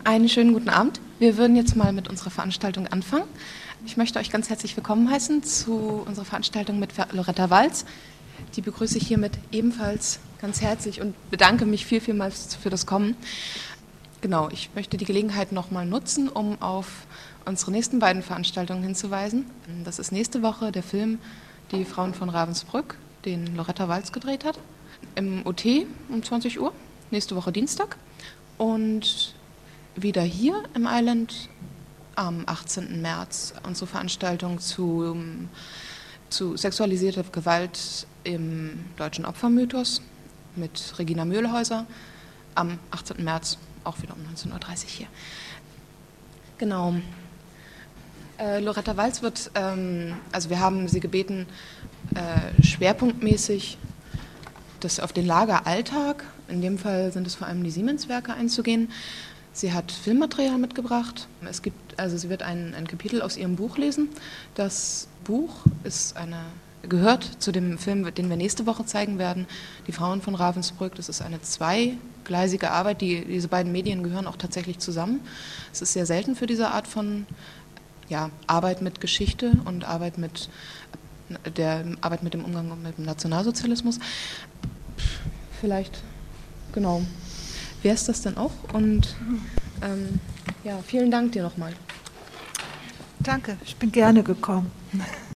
Einen schönen guten Abend. Wir würden jetzt mal mit unserer Veranstaltung anfangen. Ich möchte euch ganz herzlich willkommen heißen zu unserer Veranstaltung mit Loretta Walz. Die begrüße ich hiermit ebenfalls ganz herzlich und bedanke mich vielmals für das Kommen. Genau, ich möchte die Gelegenheit nochmal nutzen, um auf unsere nächsten beiden Veranstaltungen hinzuweisen. Das ist nächste Woche der Film Die Frauen von Ravensbrück, den Loretta Walz gedreht hat, im OT um 20 Uhr, nächste Woche Dienstag. Und wieder hier im Island am 18. März unsere Veranstaltung zu sexualisierter Gewalt im deutschen Opfermythos mit Regina Mühlhäuser am 18. März, auch wieder um 19.30 Uhr hier. Genau. Loretta Walz wird, also wir haben sie gebeten, schwerpunktmäßig das auf den Lageralltag, in dem Fall sind es vor allem die Siemens-Werke, einzugehen. Sie hat Filmmaterial mitgebracht. Sie wird ein Kapitel aus ihrem Buch lesen. Das Buch gehört zu dem Film, den wir nächste Woche zeigen werden, Die Frauen von Ravensbrück. Das ist eine zweigleisige Arbeit. Diese beiden Medien gehören auch tatsächlich zusammen. Es ist sehr selten für diese Art von Arbeit mit Geschichte und Arbeit mit dem Umgang mit dem Nationalsozialismus. Vielleicht, genau. Wäre es das dann auch? Und vielen Dank dir nochmal. Danke, ich bin gerne gekommen.